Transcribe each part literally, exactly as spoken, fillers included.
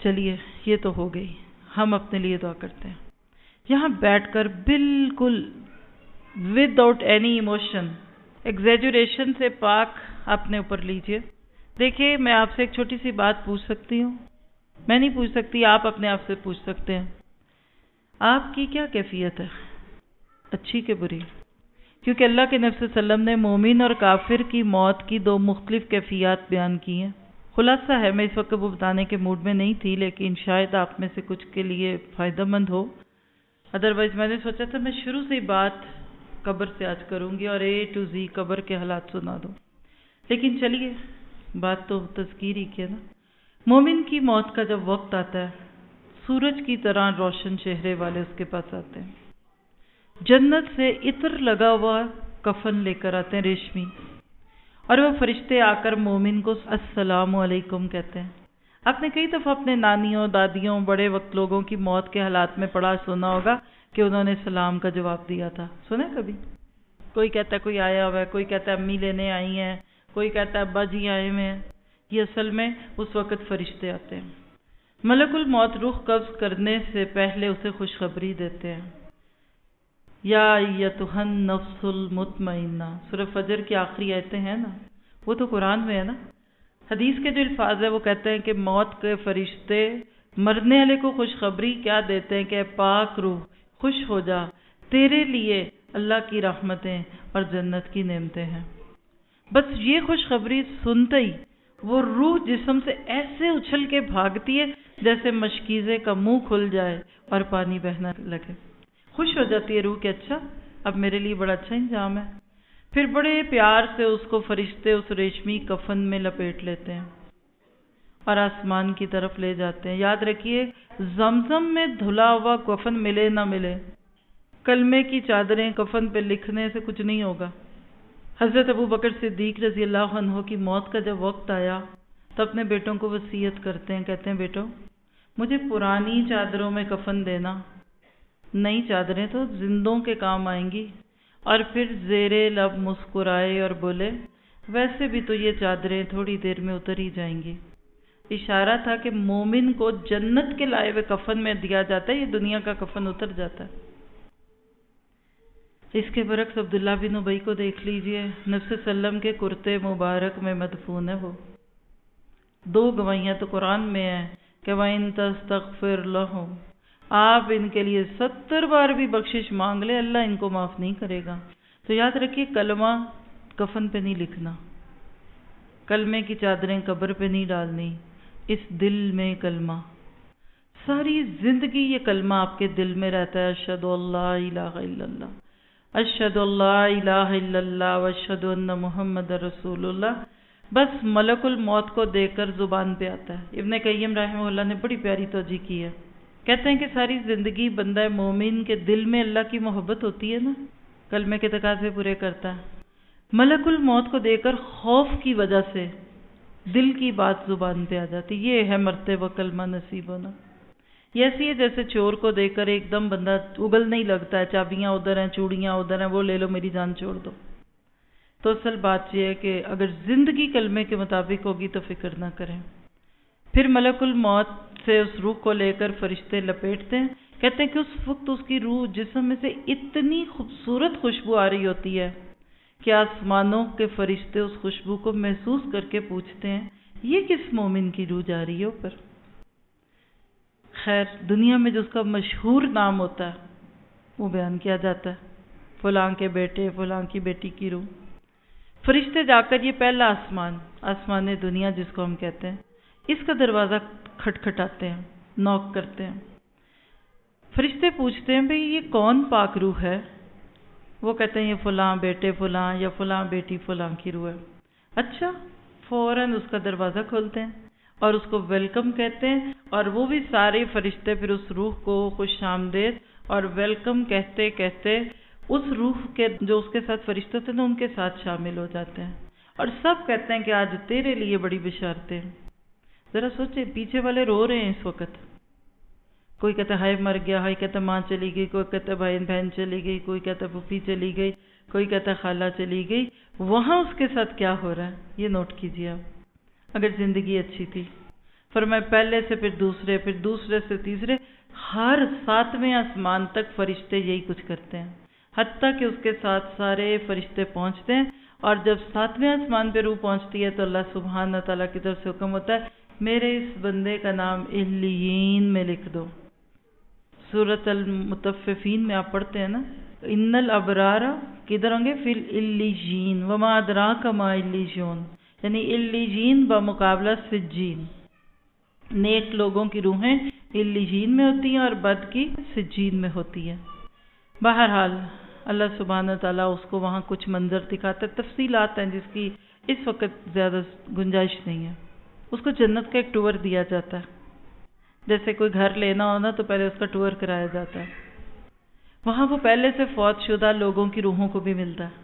چلیے یہ تو ہو گئی، ہم اپنے لیے دعا کرتے ہیں. یہاں بیٹھ کر بالکل without any emotion, exaggeration سے پاک اپنے اوپر لیجئے. دیکھیے میں آپ سے ایک چھوٹی سی بات پوچھ سکتی ہوں؟ میں نہیں پوچھ سکتی، آپ اپنے آپ سے پوچھ سکتے ہیں. آپ کی کیا کیفیت ہے، اچھی کہ بری؟ کیونکہ اللہ کے نبی صلی اللہ علیہ وسلم نے مومن اور کافر کی موت کی دو مختلف کیفیات بیان کی ہیں. خلاصہ ہے، میں اس وقت وہ بتانے کے موڈ میں نہیں تھی، لیکن شاید آپ میں سے کچھ کے لیے فائدہ مند ہو. ادروائز میں نے سوچا تھا میں شروع سے ہی بات قبر سے آج کروں گی اور اے ٹو زی قبر کے حالات سنا دوں. لیکن چلیے بات تو تذکیر ہی کی ہے نا. مومن کی موت کا جب وقت آتا ہے، سورج کی طرح روشن چہرے والے اس کے پاس آتے ہیں. جنت سے عطر لگا ہوا کفن لے کر آتے ہیں ریشمی، اور وہ فرشتے آ کر مومن کو السلام علیکم کہتے ہیں. آپ نے کئی دفعہ اپنے نانیوں، دادیوں، بڑے وقت لوگوں کی موت کے حالات میں پڑھا سنا ہوگا کہ انہوں نے سلام کا جواب دیا تھا. سنا کبھی؟ کوئی کہتا ہے کوئی آیا ہوا ہے، کوئی کہتا ہے امی لینے آئی ہیں، کوئی کہتا ہے ابا جی آئے ہوئے ہیں. یہ اصل میں اس وقت فرشتے آتے ہیں. ملک الموت روح قبض کرنے سے پہلے اسے خوشخبری دیتے ہیں. یا ایتھا النفس المطمئنہ، سورہ فجر کی آخری آیتیں ہیں نا، وہ تو قرآن میں ہے نا. حدیث کے جو الفاظ ہے وہ کہتے ہیں کہ موت کے فرشتے مرنے والے کو خوشخبری کیا دیتے ہیں کہ پاک روح خوش ہو جا، تیرے لیے اللہ کی رحمتیں اور جنت کی نعمتیں ہیں. بس یہ خوشخبری سنتے ہی وہ روح جسم سے ایسے اچھل کے بھاگتی ہے جیسے مشکیزے کا منہ کھل جائے اور پانی بہنا لگے. خوش ہو جاتی ہے روح کہ اچھا اب میرے لیے بڑا اچھا انجام ہے. پھر بڑے پیار سے اس کو فرشتے اس ریشمی کفن میں لپیٹ لیتے ہیں اور آسمان کی طرف لے جاتے ہیں. یاد رکھیے زمزم میں دھلا ہوا کفن ملے نہ ملے، کلمے کی چادریں کفن پہ لکھنے سے کچھ نہیں ہوگا. حضرت ابو بکر صدیق رضی اللہ عنہ کی موت کا جب وقت آیا تو اپنے بیٹوں کو وصیت کرتے ہیں، کہتے ہیں بیٹوں مجھے پرانی چادروں میں کفن دینا، نئی چادریں تو زندوں کے کام آئیں گی. اور پھر زیر لب مسکرائے اور بولے ویسے بھی تو یہ چادریں تھوڑی دیر میں اتر ہی جائیں گی. اشارہ تھا کہ مومن کو جنت کے لائے ہوئے کفن میں دیا جاتا ہے، یہ دنیا کا کفن اتر جاتا ہے. اس کے برعکس عبداللہ بن ابی کو دیکھ لیجئے، نبی صلی اللہ علیہ وسلم کے کرتے مبارک میں مدفون ہے. وہ دو گواہیاں تو قرآن میں ہیں کہ وَإِن تَسْتَغْفِرْ لَهُمْ، آپ ان کے لیے ستر بار بھی بخشش مانگ لے اللہ ان کو معاف نہیں کرے گا. تو یاد رکھیے کلمہ کفن پہ نہیں لکھنا، کلمے کی چادریں قبر پہ نہیں ڈالنی، اس دل میں کلمہ ساری زندگی یہ کلمہ آپ کے دل میں رہتا ہے. اشہد اللہ الہ الا اللہ، اشہد اللہ الہ الا اللہ واشہد ان محمد رسول اللہ. بس ملک الموت کو دیکھ کر زبان پہ آتا ہے. ابن قیم رحمہ اللہ نے بڑی پیاری توجہ کی ہے، کہتے ہیں کہ ساری زندگی بندہ مومن کے دل میں اللہ کی محبت ہوتی ہے نا، کلمے کے تقاضے پورے کرتا ہے. ملک الموت کو دیکھ کر خوف کی وجہ سے دل کی بات زبان پہ آ جاتی. یہ ہے مرتبہ کلمہ نصیب ہونا. یہ ایسی ہے جیسے چور کو دیکھ کر ایک دم بندہ اگل نہیں لگتا ہے، چابیاں ادھر ہیں، چوڑیاں ادھر ہیں، وہ لے لو میری جان چھوڑ دو. تو اصل بات یہ ہے کہ اگر زندگی کلمے کے مطابق ہوگی تو فکر نہ کریں. پھر ملک الموت سے اس روح کو لے کر فرشتے لپیٹتے ہیں. کہتے ہیں کہ اس وقت اس کی روح جسم میں سے اتنی خوبصورت خوشبو آ رہی ہوتی ہے کہ آسمانوں کے فرشتے اس خوشبو کو محسوس کر کے پوچھتے ہیں یہ کس مومن کی روح جا رہی ہے اوپر. خیر دنیا میں جو اس کا مشہور نام ہوتا ہے وہ بیان کیا جاتا ہے، فلاں کے بیٹے فلاں کی بیٹی کی روح. فرشتے جا کر یہ پہلا آسمان، آسمان دنیا جس کو ہم کہتے ہیں، اس کا دروازہ کھٹکھٹاتے ہیں، نوک کرتے ہیں. فرشتے پوچھتے ہیں بھئی یہ کون پاک روح ہے؟ وہ کہتے ہیں یہ فلاں بیٹے فلاں یا فلاں بیٹی فلاں کی روح ہے. اچھا، فوراً اس کا دروازہ کھولتے ہیں اور اس کو ویلکم کہتے ہیں، اور وہ بھی سارے فرشتے پھر اس روح کو خوش آمدید اور ویلکم کہتے کہتے اس روح کے جو اس کے ساتھ فرشتے تھے نا ان کے ساتھ شامل ہو جاتے ہیں، اور سب کہتے ہیں کہ آج تیرے لیے بڑی بشارتیں. ذرا سوچیں پیچھے والے رو رہے ہیں اس وقت. کوئی کہتا ہے ہائے مر گیا، کوئی کہتا ہے ماں چلی گئی، کوئی کہتا ہے بھائی بہن چلی گئی، کوئی کہتا ہے پھوپھی چلی گئی، کوئی کہتا ہے خالہ چلی گئی. وہاں اس کے ساتھ کیا ہو رہا ہے یہ نوٹ کیجیے آپ. اگر زندگی اچھی تھی فرمایا پہلے سے پھر دوسرے، پھر دوسرے سے تیسرے، ہر ساتویں آسمان تک فرشتے یہی کچھ کرتے ہیں، حتیٰ کہ اس کے ساتھ سارے فرشتے پہنچتے ہیں، اور جب ساتویں آسمان پہ روح پہنچتی ہے تو اللہ سبحانہ تعالیٰ کی طرف سے حکم ہوتا ہے میرے اس بندے کا نام علیین میں لکھ دو۔ سورۃ المطففین میں آپ پڑھتے ہیں نا، ان الابرار کدھر ہوں گے؟ فی العلیین وما ادراک ما علیون، یعنی علیین بمقابلہ سجین، نیک لوگوں کی روحیں علیین میں ہوتی ہیں اور بد کی سجین میں ہوتی ہے۔ بہرحال اللہ سبحانہ تعالیٰ اس کو وہاں کچھ منظر دکھاتا ہے، تفصیلات ہیں جس کی اس وقت زیادہ گنجائش نہیں ہے۔ اس کو جنت کا ایک ٹور دیا جاتا ہے، جیسے کوئی گھر لینا ہونا تو پہلے اس کا ٹور کرایا جاتا ہے۔ وہاں وہ پہلے سے فوت شدہ لوگوں کی روحوں کو بھی ملتا ہے،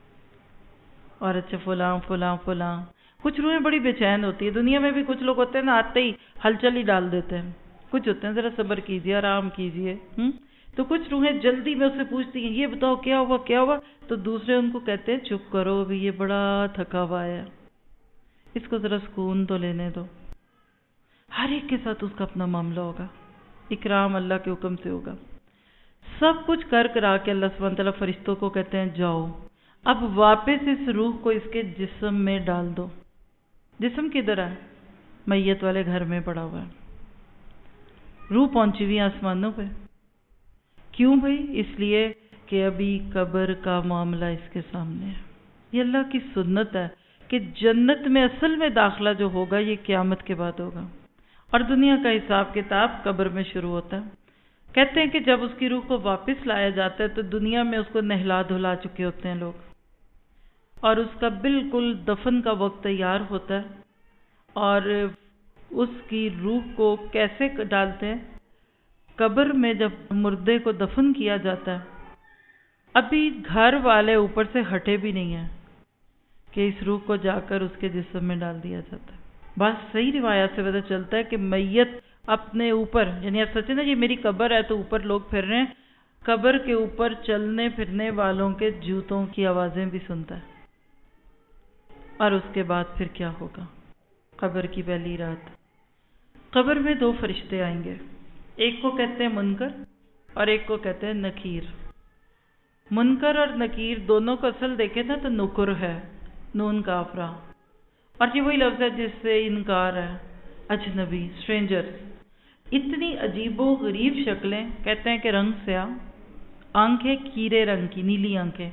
اور اچھا فلاں فلاں فلاں، کچھ روحیں بڑی بے چین ہوتی ہے۔ دنیا میں بھی کچھ لوگ ہوتے ہیں نا، آتے ہی ہلچل ہی ڈال دیتے ہیں، کچھ ہوتے ہیں ذرا صبر کیجیے، آرام کیجیے، ہم تو کچھ روحیں جلدی میں اس سے پوچھتی ہیں یہ بتاؤ کیا ہوا کیا ہوا، تو دوسرے ان کو کہتے ہیں چپ کرو ابھی یہ بڑا تھکا ہوا ہے، اس کو ذرا سکون تو لینے دو۔ ہر ایک کے ساتھ اس کا اپنا معاملہ ہوگا، اکرام اللہ کے حکم سے ہوگا۔ سب کچھ کر کرا کے اللہ سبحانہ تعالیٰ فرشتوں کو کہتے ہیں جاؤ اب واپس اس روح کو اس کے جسم میں ڈال دو۔ جسم کدھر ہے؟ میت والے گھر میں پڑا ہوا ہے، روح پہنچی ہوئی آسمانوں پہ۔ کیوں بھائی؟ اس لیے کہ ابھی قبر کا معاملہ اس کے سامنے ہے۔ یہ اللہ کی سنت ہے کہ جنت میں اصل میں داخلہ جو ہوگا یہ قیامت کے بعد ہوگا، اور دنیا کا حساب کتاب قبر میں شروع ہوتا ہے۔ کہتے ہیں کہ جب اس کی روح کو واپس لایا جاتا ہے تو دنیا میں اس کو نہلا دھلا چکے ہوتے ہیں لوگ، اور اس کا بالکل دفن کا وقت تیار ہوتا ہے، اور اس کی روح کو کیسے ڈالتے ہیں؟ قبر میں جب مردے کو دفن کیا جاتا ہے، ابھی گھر والے اوپر سے ہٹے بھی نہیں ہیں کہ اس روح کو جا کر اس کے جسم میں ڈال دیا جاتا ہے۔ بس صحیح روایات سے پتہ چلتا ہے کہ میت اپنے اوپر، یعنی آپ سوچیں نا یہ میری قبر ہے تو اوپر لوگ پھر رہے ہیں، قبر کے اوپر چلنے پھرنے والوں کے جوتوں کی آوازیں بھی سنتا ہے۔ اور اس کے بعد پھر کیا ہوگا؟ قبر کی پہلی رات، قبر میں دو فرشتے آئیں گے، ایک کو کہتے ہیں منکر اور ایک کو کہتے ہیں نکیر۔ منکر اور نکیر دونوں کو اصل دیکھیں نا تو نکر ہے، نون کافرہ، اور یہ وہی لفظ ہے جس سے انکار ہے، اجنبی، اسٹرینجر۔ اتنی عجیب و غریب شکلیں، کہتے ہیں کہ رنگ سیاہ، آنکھیں کیرے رنگ کی، نیلی آنکھیں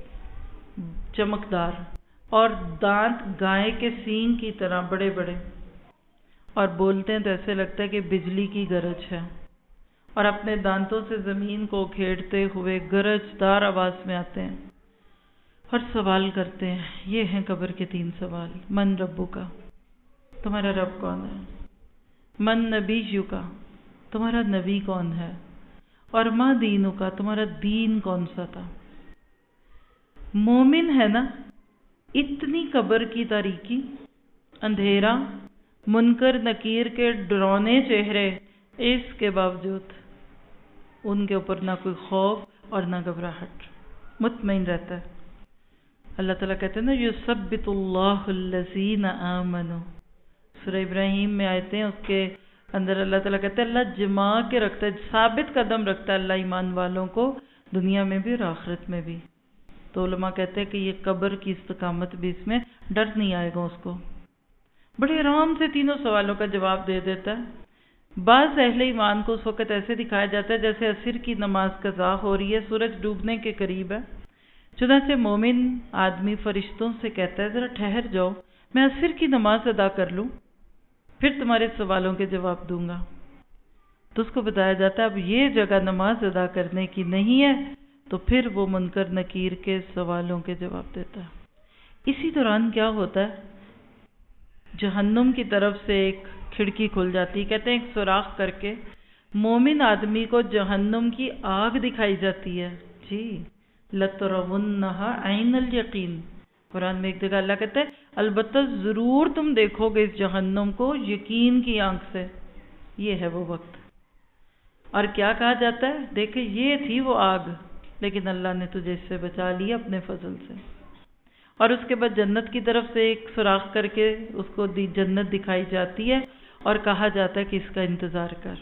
چمکدار، اور دانت گائے کے سینگ کی طرح بڑے بڑے، اور بولتے ہیں تو ایسے لگتا ہے کہ بجلی کی گرج ہے، اور اپنے دانتوں سے زمین کو کھیڑتے ہوئے گرجدار آواز میں آتے ہیں اور سوال کرتے ہیں۔ یہ ہیں قبر کے تین سوال۔ من ربو کا، تمہارا رب کون ہے؟ من نبیو کا، تمہارا نبی کون ہے؟ اور ما دینو کا، تمہارا دین کون سا تھا؟ مومن ہے نا، اتنی قبر کی تاریکی، اندھیرا، منکر نکیر کے ڈرونے چہرے، اس کے باوجود ان کے اوپر نہ کوئی خوف اور نہ گھبراہٹ، مطمئن رہتا ہے۔ اللہ تعالیٰ کہتے ہیں نا یثبت اللہ الذین آمنوا، سورہ ابراہیم میں آیتیں، اس کے اندر اللہ تعالیٰ کہتے ہیں اللہ جما کے رکھتا ہے، ثابت قدم رکھتا ہے اللہ ایمان والوں کو دنیا میں بھی اور آخرت میں بھی۔ تو علماء کہتے ہیں کہ یہ قبر کی استقامت بھی اس میں ڈر نہیں آئے گا اس کو، بڑے آرام سے تینوں سوالوں کا جواب دے دیتا ہے۔ بعض اہل ایمان کو اس وقت ایسے دکھایا جاتا ہے جیسے عصر کی نماز قضا ہو رہی ہے، سورج ڈوبنے کے قریب ہے، چنانچہ مومن آدمی فرشتوں سے کہتا ہے ذرا ٹھہر جاؤ، میں عصر کی نماز ادا کر لوں، پھر تمہارے سوالوں کے جواب دوں گا۔ تو اس کو بتایا جاتا ہے اب یہ جگہ نماز ادا کرنے کی نہیں ہے، تو پھر وہ منکر نکیر کے سوالوں کے جواب دیتا ہے۔ اسی دوران کیا ہوتا ہے، جہنم کی طرف سے ایک کھڑکی کھل جاتی، کہتے ہیں ایک سوراخ کر کے مومن آدمی کو جہنم کی آگ دکھائی جاتی ہے۔ جی لَتَرَوُنَّهَا عَيْنَ الْيَقِينِ، قرآن میں ایک جگہ اللہ کہتا ہے البتہ ضرور تم دیکھو گے اس جہنم کو یقین کی آنکھ سے، یہ ہے وہ وقت۔ اور کیا کہا جاتا ہے، دیکھیں یہ تھی وہ آگ، لیکن اللہ نے تجھے اس سے بچا لیا اپنے فضل سے۔ اور اس کے بعد جنت کی طرف سے ایک سوراخ کر کے اس کو جنت دکھائی جاتی ہے، اور کہا جاتا ہے کہ اس کا انتظار کر،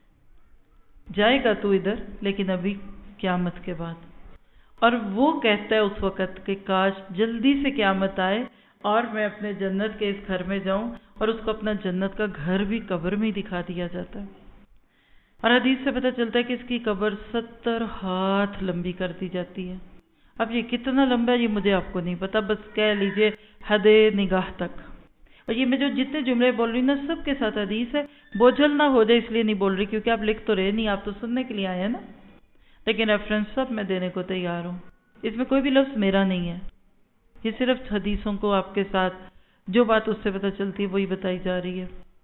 جائے گا تو ادھر لیکن ابھی قیامت کے بعد۔ اور وہ کہتا ہے اس وقت کہ کاش جلدی سے قیامت آئے اور میں اپنے جنت کے اس گھر میں جاؤں، اور اس کو اپنا جنت کا گھر بھی قبر میں ہی دکھا دیا جاتا ہے۔ اور حدیث سے پتہ چلتا ہے کہ اس کی قبر ستر ہاتھ لمبی کر دی جاتی ہے۔ اب یہ کتنا لمبا ہے یہ مجھے آپ کو نہیں پتا، بس کہہ لیجئے حد نگاہ تک۔ اور یہ میں جو جتنے جملے بول رہی ہوں نا سب کے ساتھ حدیث ہے، بوجھل نہ ہو جائے اس لیے نہیں بول رہی کیونکہ آپ لکھ تو رہے نہیں، آپ تو سننے کے لیے آئے ہیں نا، لیکن ریفرنس سب میں دینے کو تیار ہوں، اس میں کوئی بھی لفظ میرا نہیں ہے، یہ صرف حدیثوں کو آپ کے ساتھ جو بات اس سے پتہ چلتی ہے وہی بتائی جا رہی ہے۔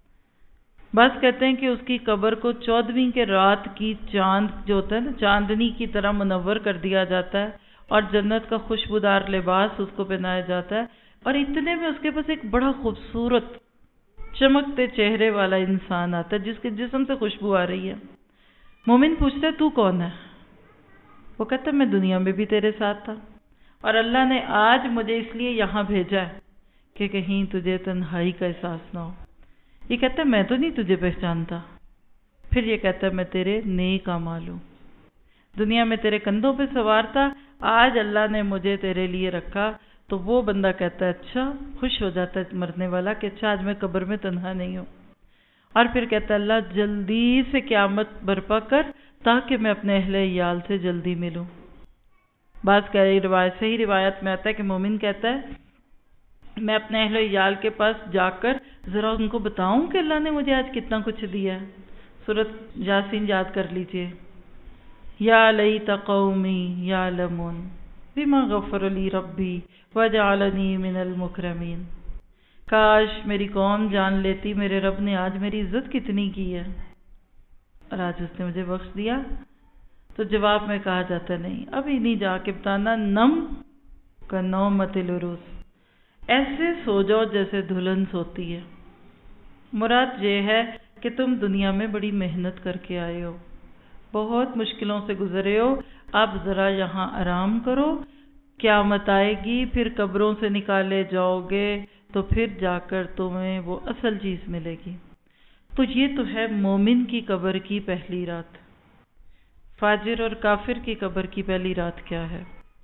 بعض کہتے ہیں کہ اس کی قبر کو چودھویں کے رات کی چاند جو ہوتا ہے نا چاندنی کی طرح منور کر دیا جاتا ہے، اور جنت کا خوشبودار لباس اس کو پہنایا جاتا ہے، اور اتنے میں اس کے پاس ایک بڑا خوبصورت چمکتے چہرے والا انسان آتا ہے جس کے جسم سے خوشبو آ رہی ہے۔ مومن پوچھتا ہے تو کون ہے؟ وہ کہتا ہے میں دنیا میں بھی تیرے ساتھ تھا، اور اللہ نے آج مجھے اس لیے یہاں بھیجا ہے کہ کہیں تجھے تنہائی کا احساس نہ ہو۔ یہ کہتا ہے میں تو نہیں تجھے پہچانتا۔ پھر یہ کہتا ہے میں تیرے نیک اعمال ہوں، دنیا میں تیرے کندھوں پہ سوار تھا، آج اللہ نے مجھے تیرے لیے رکھا۔ تو وہ بندہ کہتا ہے اچھا، خوش ہو جاتا ہے مرنے والا کہ اچھا آج میں قبر میں تنہا نہیں ہوں۔ اور پھر کہتا ہے اللہ جلدی سے قیامت برپا کر تاکہ میں اپنے اہل عیال سے جلدی ملوں۔ بعض کہہ رہی روایت صحیح روایت میں آتا ہے کہ مومن کہتا ہے میں اپنے اہل عیال کے پاس جا کر ذرا ان کو بتاؤں کہ اللہ نے مجھے آج کتنا کچھ دیا ہے۔ سورۃ یاسین یاد کر لیجئے، یا لیت قومی یعلمون بما غفر لی ربی وجعلنی من المکرمین۔ کاش میری قوم جان لیتی میرے رب نے آج میری عزت کتنی کی ہے اور آج اس نے مجھے بخش دیا۔ تو جواب میں کہا جاتا ہے نہیں ابھی نہیں جا کے بتانا، نم کا نومت العروس، ایسے سو جاؤ جیسے دلہن سوتی ہے۔ مراد یہ ہے کہ تم دنیا میں بڑی محنت کر کے آئے ہو، بہت مشکلوں سے گزرے ہو، اب ذرا یہاں آرام کرو، قیامت آئے گی پھر قبروں سے نکالے جاؤ گے تو پھر جا کر تمہیں وہ اصل چیز ملے گی۔ تو یہ تو ہے مومن کی قبر کی پہلی رات۔ فاجر اور کافر کی قبر کی پہلی رات کیا ہے؟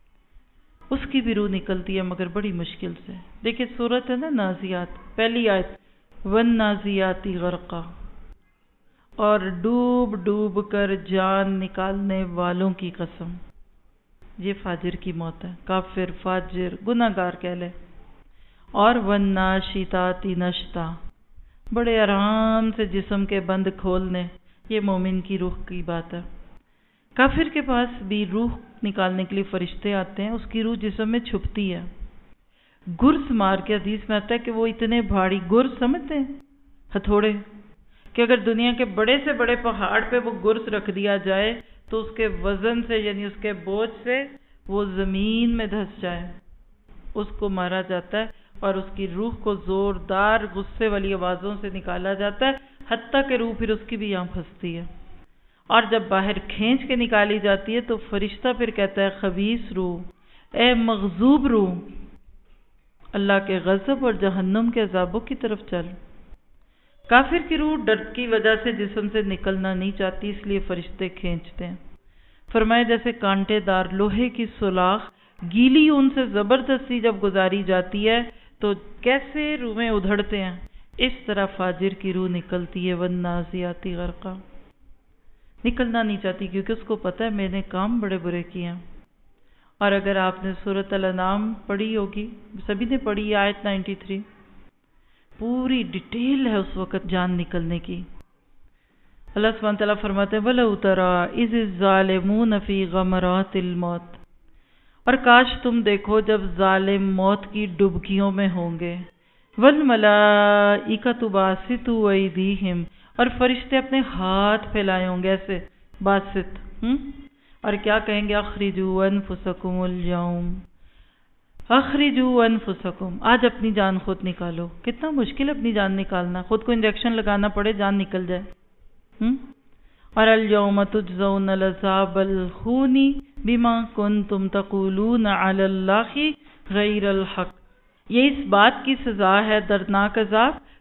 اس کی بھی روح نکلتی ہے مگر بڑی مشکل سے۔ دیکھیں سورت ہے نا نازیات، پہلی آیت والنازیاتی غرقا، اور ڈوب ڈوب کر جان نکالنے والوں کی قسم، یہ فاجر کی موت ہے، کافر فاجر گناہگار کہہ لے۔ اور والناشطاتی نشطا، بڑے آرام سے جسم کے بند کھولنے، یہ مومن کی روح کی بات ہے۔ کافر کے پاس بھی روح نکالنے کے لیے فرشتے آتے ہیں، اس کی روح جسم میں چھپتی ہے، گرز مار کے، حدیث میں آتا ہے کہ وہ اتنے بھاری گرز سمجھتے ہیں ہتھوڑے، کہ اگر دنیا کے بڑے سے بڑے پہاڑ پہ وہ گرز رکھ دیا جائے تو اس کے وزن سے یعنی اس کے بوجھ سے وہ زمین میں دھس جائے، اس کو مارا جاتا ہے اور اس کی روح کو زوردار غصے والی آوازوں سے نکالا جاتا ہے، حتیٰ کہ روح پھر اس کی بھی یہاں پھنستی ہے، اور جب باہر کھینچ کے نکالی جاتی ہے تو فرشتہ پھر کہتا ہے خبیث روح، اے مغضوب روح، اللہ کے غضب اور جہنم کے عذابوں کی طرف چل۔ کافر کی روح ڈر کی وجہ سے جسم سے نکلنا نہیں چاہتی، اس لیے فرشتے کھینچتے ہیں۔ فرمائے جیسے کانٹے دار لوہے کی سلاخ گیلی اون سے زبردستی جب گزاری جاتی ہے تو کیسے روحیں ادھڑتے ہیں، اس طرح فاجر کی روح نکلتی ہے، والنازیاتی غرقا، نکلنا نہیں چاہتی کیونکہ اس کو پتہ ہے میں نے کام بڑے برے کیے ہیں۔ اور اگر آپ نے سورۃ الانعام پڑھی ہوگی، سبھی نے پڑھی آیت نائنٹی تھری، پوری ڈیٹیل ہے اس وقت جان نکلنے کی۔ اللہ سبحانہ تعالیٰ فرماتے ہیں وَلَوْ تَرَىٰ إِذِ الظَّالِمُونَ فِي غَمَرَاتِ الْمَوْتِ، اور کاش تم دیکھو جب ظالم موت کی ڈبکیوں میں ہوں گے، وَالْمَلَائِكَةُ بَاسِطُو أَيْدِيهِمْ، اور فرشتے اپنے ہاتھ پھیلائے ہوں گے ایسے باسط، ہم اور کیا کہیں گے اخرجوا انفسکم اليوم، اخرجوا انفسکم، آج اپنی جان خود نکالو۔ کتنا مشکل ہے اپنی جان نکالنا، خود کو انجیکشن لگانا پڑے جان نکل جائے۔ ہم اور اليوم تجزون العذاب الہون بما کنتم تقولون علی اللہ غیر الحق، یہ اس بات کی سزا ہے دردناک عذاب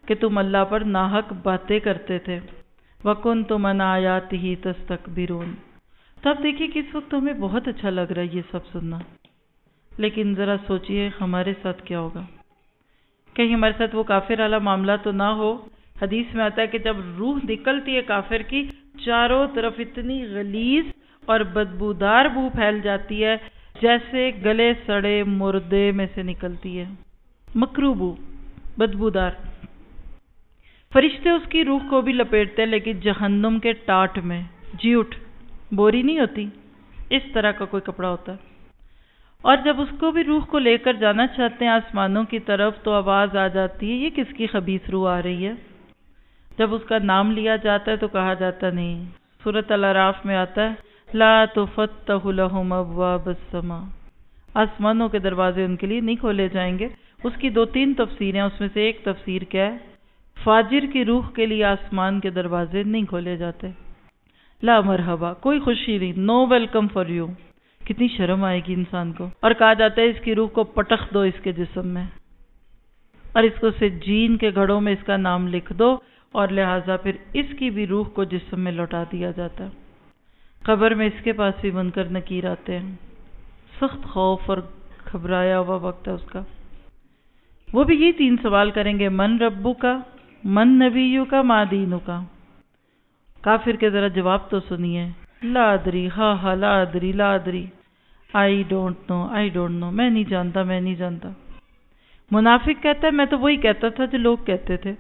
کہ تم اللہ پر ناحق باتیں کرتے تھے۔ وَكُنْتُمْ عَنْ آيَاتِهِ تَسْتَكْبِرُونَ۔ تو اب دیکھیے کہ اس وقت ہمیں بہت اچھا لگ رہا ہے یہ سب سننا، لیکن ذرا سوچئے ہمارے ساتھ کیا ہوگا؟ کہیں ہمارے ساتھ وہ کافر والا معاملہ تو نہ ہو۔ حدیث میں آتا ہے کہ جب روح نکلتی ہے کافر کی، چاروں طرف اتنی غلیظ اور بدبودار بو پھیل جاتی ہے جیسے گلے سڑے مردے میں سے نکلتی ہے، مکروہ بو، بدبودار۔ فرشتے اس کی روح کو بھی لپیٹتے ہیں، لیکن جہنم کے ٹاٹ میں، جیوٹ، بوری نہیں ہوتی، اس طرح کا کوئی کپڑا ہوتا ہے۔ اور جب اس کو بھی روح کو لے کر جانا چاہتے ہیں آسمانوں کی طرف تو آواز آ جاتی ہے، یہ کس کی خبیث روح آ رہی ہے؟ جب اس کا نام لیا جاتا ہے تو کہا جاتا نہیں۔ سورۃ الاعراف میں آتا ہے لا تفتح لهم ابواب السماء، آسمانوں کے دروازے ان کے لیے نہیں کھولے جائیں گے۔ اس کی دو تین تفسیریں، اس میں سے ایک تفسیر کیا ہے؟ فاجر کی روح کے لیے آسمان کے دروازے نہیں کھولے جاتے۔ لا مرحبا، کوئی خوشی نہیں، نو ویلکم فار یو۔ کتنی شرم آئے گی انسان کو۔ اور کہا جاتا ہے اس کی روح کو پٹخ دو اس کے جسم میں، اور اس کو سجین کے گھڑوں میں اس کا نام لکھ دو، اور لہٰذا پھر اس کی بھی روح کو جسم میں لوٹا دیا جاتا ہے۔ قبر میں اس کے پاس بھی منکر نکیر آتے ہیں، سخت خوف اور گھبرایا ہوا وقت ہے اس کا۔ وہ بھی یہ تین سوال کریں گے، من ربو کا، من نبیو کا، ما دینو کا۔ کافر کے ذرا جواب تو سنیے، لا ادری، ہاں ہاں لا ادری لا ادری، I don't know I don't know, میں نہیں جانتا میں نہیں جانتا۔ منافق کہتا ہے میں تو وہی کہتا تھا جو لوگ کہتے تھے۔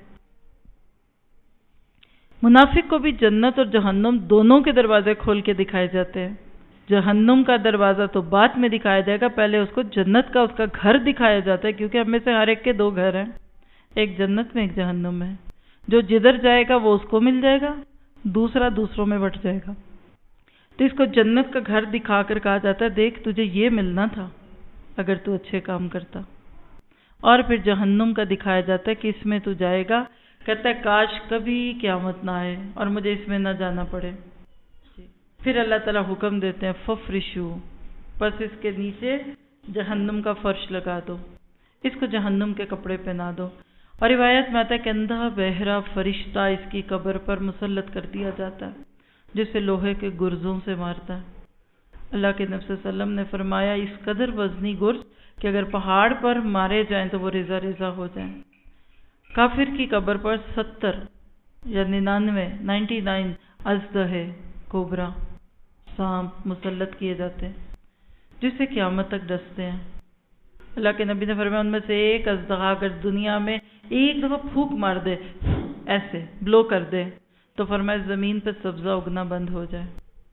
منافق کو بھی جنت اور جہنم دونوں کے دروازے کھول کے دکھائے جاتے ہیں۔ جہنم کا دروازہ تو بعد میں دکھایا جائے گا، پہلے اس کو جنت کا اس کا گھر دکھایا جاتا ہے، کیونکہ ہم میں سے ہر ایک کے دو گھر ہیں، ایک جنت میں ایک جہنم میں۔ جو جدھر جائے گا وہ اس کو مل جائے گا، دوسرا دوسروں میں بٹ جائے گا۔ تو اس کو جنت کا گھر دکھا کر کہا جاتا ہے دیکھ تجھے یہ ملنا تھا اگر تو اچھے کام کرتا۔ اور پھر جہنم کا دکھایا جاتا ہے کہ اس میں تو جائے گا، کہتا ہے کاش کبھی قیامت نہ آئے اور مجھے اس میں نہ جانا پڑے۔ پھر اللہ تعالیٰ حکم دیتے ہیں ففرشو، بس اس کے نیچے جہنم کا فرش لگا دو، اس کو جہنم کے کپڑے پہنا دو۔ اور روایت میں آتا ہے کہ اندھا بہرا فرشتہ اس کی قبر پر مسلط کر دیا جاتا ہے، جسے لوہے کے گرزوں سے مارتا ہے۔ اللہ کے نبی صلی اللہ علیہ وسلم نے فرمایا اس قدر وزنی گرز کہ اگر پہاڑ پر مارے جائیں تو وہ ریزہ ریزہ ہو جائیں۔ کافر کی قبر پر ستر یا ننانوے نائنٹی نائن ازدہے کوبرا سانپ مسلط کیے جاتے ہیں، جس سے قیامت تک ڈستے ہیں۔ اللہ کے نبی نے فرمایا ان میں سے ایک ازدہا اگر دنیا میں ایک دفعہ پھونک مار دے، ایسے بلو کر دے، تو فرمایا زمین پہ سبزہ اگنا بند ہو جائے۔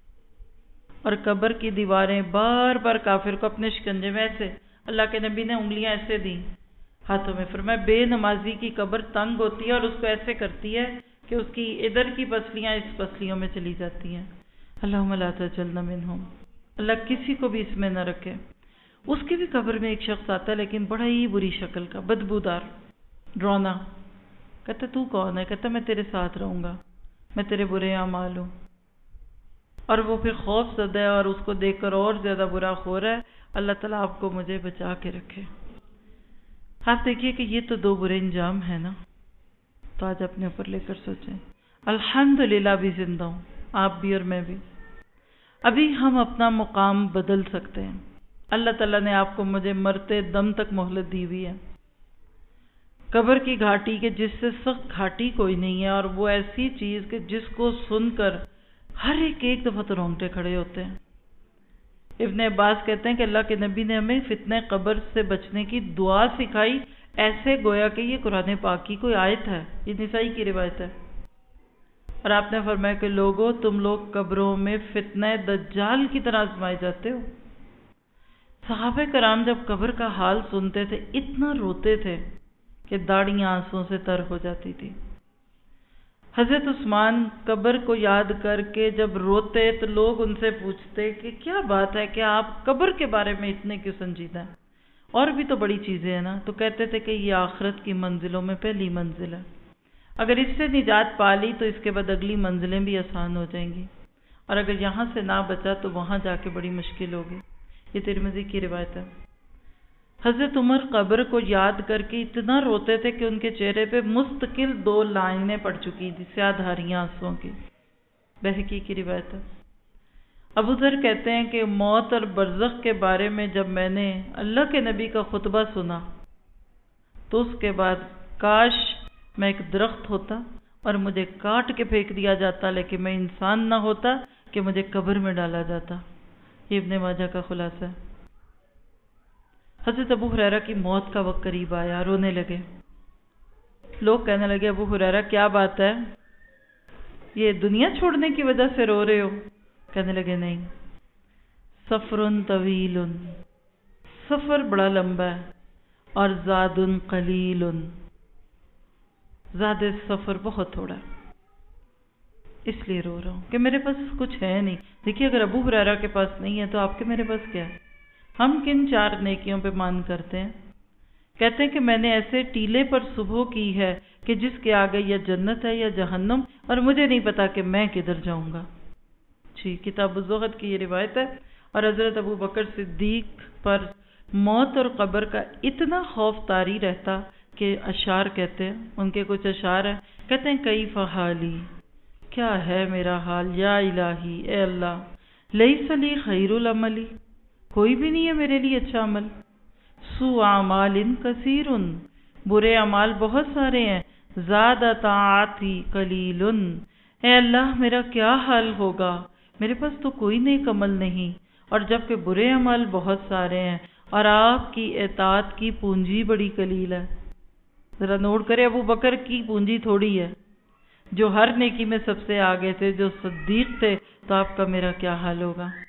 اور قبر کی دیواریں بار بار کافر کو اپنے شکنجے میں ایسے، اللہ کے نبی نے انگلیاں ایسے دیں ہاتھوں میں، فرمایا بے نمازی کی قبر تنگ ہوتی ہے اور اس کو ایسے کرتی ہے کہ اس کی ادھر کی پسلیاں اس پسلیوں میں چلی جاتی ہیں۔ اللہم لا تجعلنا منہم، اللہ کسی کو بھی اس میں نہ رکھے۔ اس کی بھی قبر میں ایک شخص آتا ہے لیکن بڑا ہی بری شکل کا، بدبودار، ڈرونا۔ کہتا تو کون ہے؟ کہتا میں تیرے ساتھ رہوں گا، میں تیرے برے اعمال ہوں۔ اور وہ پھر خوف زدہ ہے اور اس کو دیکھ کر اور زیادہ برا ہو رہا ہے۔ اللہ تعالیٰ آپ کو مجھے بچا کے رکھے۔ آپ دیکھیے کہ یہ تو دو برے انجام ہیں نا، تو آج اپنے اوپر لے کر سوچیں۔ الحمدللہ بھی زندہ ہوں، آپ بھی اور میں بھی۔ ابھی ہم اپنا مقام بدل سکتے ہیں۔ اللہ تعالیٰ نے آپ کو مجھے مرتے دم تک مہلت دی ہوئی ہے۔ قبر کی گھاٹی کے جس سے سخت گھاٹی کوئی نہیں ہے، اور وہ ایسی چیز کہ جس کو سن کر ہر ایک ایک دفعہ تو رونگٹے کھڑے ہوتے ہیں۔ ابن عباس کہتے ہیں کہ اللہ کے نبی نے ہمیں فتنہ قبر سے بچنے کی دعا سکھائی، ایسے گویا کہ یہ قرآن پاک کی کوئی آیت ہے، یہ نسائی کی روایت ہے۔ اور آپ نے فرمایا کہ لوگوں تم لوگ قبروں میں فتنہ دجال کی طرح آزمائے جاتے ہو۔ صحابہ کرام جب قبر کا حال سنتے تھے اتنا روتے تھے کہ داڑیاں آنسوں سے تر ہو جاتی تھی۔ حضرت عثمان قبر کو یاد کر کے جب روتے تو لوگ ان سے پوچھتے کہ کیا بات ہے کہ آپ قبر کے بارے میں اتنے کیوں سنجیدہ ہیں، اور بھی تو بڑی چیزیں ہیں نا؟ تو کہتے تھے کہ یہ آخرت کی منزلوں میں پہلی منزل ہے، اگر اس سے نجات پا لی تو اس کے بعد اگلی منزلیں بھی آسان ہو جائیں گی، اور اگر یہاں سے نہ بچا تو وہاں جا کے بڑی مشکل ہوگی۔ یہ ترمذی کی روایت ہے۔ حضرت عمر قبر کو یاد کر کے اتنا روتے تھے کہ ان کے چہرے پہ مستقل دو لائنیں پڑ چکی تھی، سیاہ دھاریاں آنسوؤں کی۔ بہقی کی روایت ہے۔ ابو ذر کہتے ہیں کہ موت اور برزخ کے بارے میں جب میں نے اللہ کے نبی کا خطبہ سنا تو اس کے بعد کاش میں ایک درخت ہوتا اور مجھے کاٹ کے پھینک دیا جاتا، لیکن میں انسان نہ ہوتا کہ مجھے قبر میں ڈالا جاتا۔ یہ ابن ماجہ کا خلاصہ ہے۔ حضرت ابو ہریرہ کی موت کا وقت قریب آیا، رونے لگے۔ لوگ کہنے لگے ابو ہریرہ کیا بات ہے، یہ دنیا چھوڑنے کی وجہ سے رو رہے ہو؟ کہنے لگے نہیں، سفر طویل، سفر بڑا لمبا ہے، اور زاد قلیل، زاد سفر بہت تھوڑا ہے، اس لیے رو رہا ہوں کہ میرے پاس کچھ ہے نہیں۔ دیکھیے اگر ابو ہریرہ کے پاس نہیں ہے تو آپ کے میرے پاس کیا ہے؟ ہم کن چار نیکیوں پہ مان کرتے ہیں؟ کہتے ہیں کہ میں نے ایسے ٹیلے پر صبح کی ہے کہ جس کے آگے یا جنت ہے یا جہنم، اور مجھے نہیں پتا کہ میں کدھر جاؤں گا۔ جی، کتاب الزہد کی یہ روایت ہے۔ اور حضرت ابو بکر صدیق پر موت اور قبر کا اتنا خوف طاری رہتا کہ اشعار کہتے ہیں، ان کے کچھ اشعار ہیں، کہتے ہیں کیف حالی، کیا ہے میرا حال، یا الہی، اے اللہ، لیس لی خیر العملی، کوئی بھی نہیں ہے میرے لیے اچھا عمل، سو اعمال کثیر، برے اعمال بہت سارے ہیں، زاد طاعتی قلیل، اے اللہ میرا کیا حال ہوگا، میرے پاس تو کوئی نیک عمل نہیں، اور جبکہ برے اعمال بہت سارے ہیں اور آپ کی اطاعت کی پونجی بڑی قلیل ہے۔ ذرا نوٹ کرے، ابو بکر کی پونجی تھوڑی ہے، جو ہر نیکی میں سب سے آگے تھے، جو صدیق تھے، تو آپ کا میرا کیا حال ہوگا۔